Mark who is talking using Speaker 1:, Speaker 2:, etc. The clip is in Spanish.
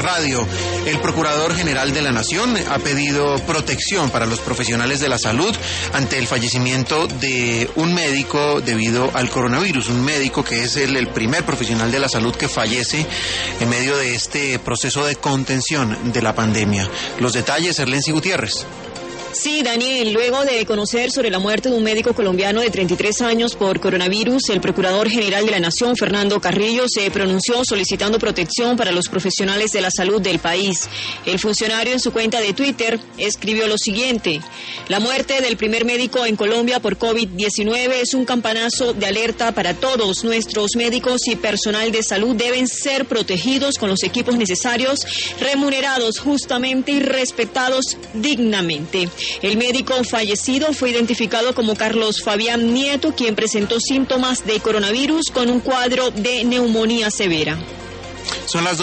Speaker 1: Radio. El Procurador General de la Nación ha pedido protección para los profesionales de la salud ante el fallecimiento de un médico debido al coronavirus, un médico que es el primer profesional de la salud que fallece en medio de este proceso de contención de la pandemia. Los detalles, Erlency Gutiérrez.
Speaker 2: Sí, Daniel, luego de conocer sobre la muerte de un médico colombiano de 33 años por coronavirus, el Procurador General de la Nación, Fernando Carrillo, se pronunció solicitando protección para los profesionales de la salud del país. El funcionario en su cuenta de Twitter escribió lo siguiente: la muerte del primer médico en Colombia por COVID-19 es un campanazo de alerta para todos. Nuestros médicos y personal de salud deben ser protegidos con los equipos necesarios, remunerados justamente y respetados dignamente. El médico fallecido fue identificado como Carlos Fabián Nieto, quien presentó síntomas de coronavirus con un cuadro de neumonía severa.
Speaker 1: Son las